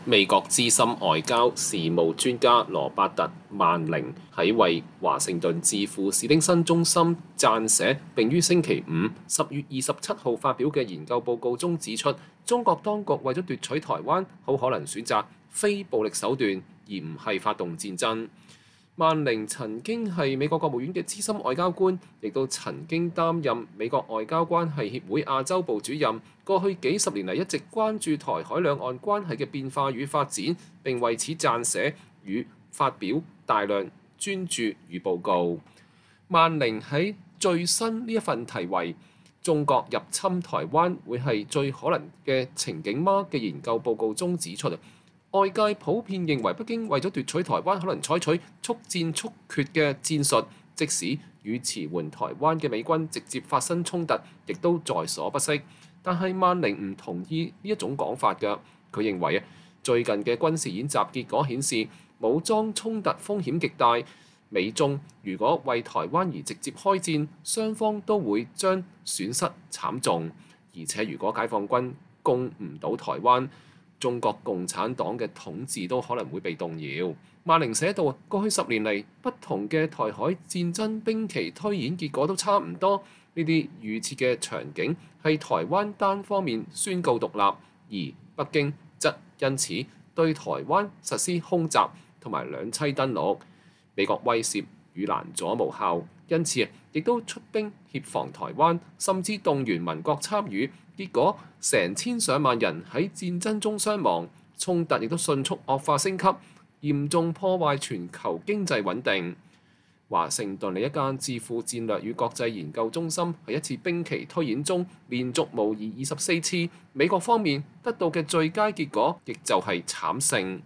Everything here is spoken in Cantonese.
美國資深外交事務專家羅伯特·曼寧喺為華盛頓智庫史丁森中心撰寫並於星期五10月27號發表嘅研究報告中指出，中國當局為咗奪取台灣，好可能選擇非暴力手段，而唔係發動戰爭。曼寧曾經係美國國務院嘅資深外交官，亦都曾經擔任美國外交關係協會亞洲部主任。過去幾十年嚟一直關注台海兩岸關係嘅變化與發展，並為此撰寫與發表大量專著與報告。曼寧喺最新呢一份題為《中國入侵台灣會係最可能嘅情景嗎》嘅研究報告中指出，外界普遍認為北京為咗奪取台灣，可能採取速戰速決嘅戰術，即使與馳援台灣嘅美軍直接發生衝突，亦都在所不惜。但係曼寧唔同意呢一種講法嘅，佢認為最近嘅軍事演習結果顯示，武裝衝突風險極大，美中如果為台灣而直接開戰，雙方都會將損失慘重，而且如果解放軍攻唔到台灣，中國共產黨嘅統治都可能會被動搖。曼寧寫道：過去10年嚟，不同嘅台海戰爭兵棋推演結果都差唔多。呢啲預設嘅場景係台灣單方面宣告獨立，而北京則因此對台灣實施空襲同埋兩棲登陸。美國威懾與攔阻無效，因此亦都出兵協防台灣，甚至動員民國參與。結果成千上萬人喺戰爭中傷亡，衝突亦都迅速惡化升級，嚴重破壞全球經濟穩定。華盛頓另一間智庫戰略與國際研究中心喺一次兵棋推演中，連續模擬24次，美國方面得到嘅最佳結果，亦就係慘勝。